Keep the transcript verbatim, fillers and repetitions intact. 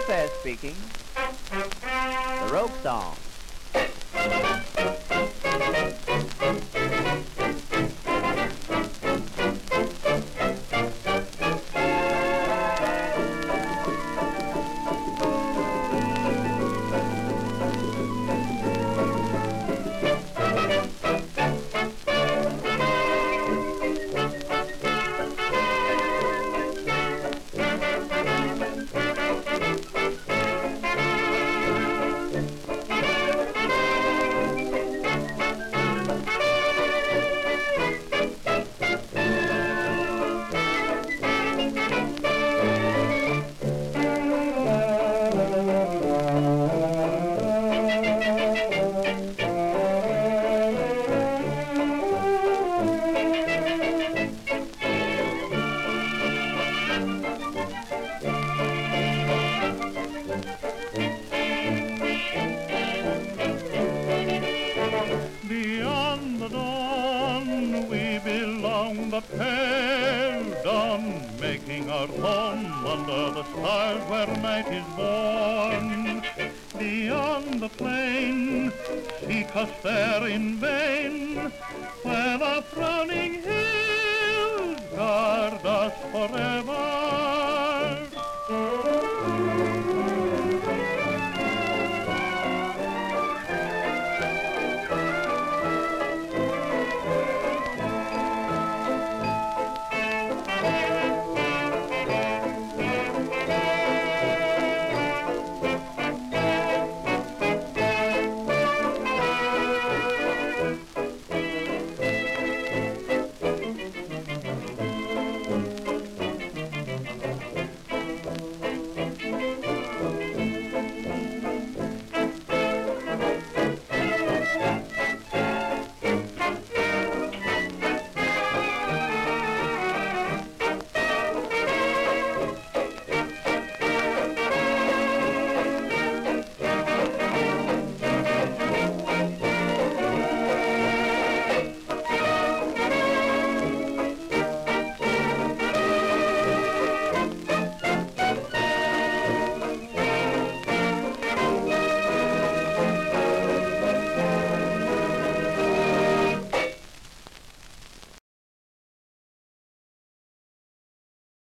Lopez speaking. The Rogue Song. Beyond the dawn we belong, the pale dawn, making our home under the stars where night is born. Beyond the plain, seek us there in vain, where the frowning hills guard us forever.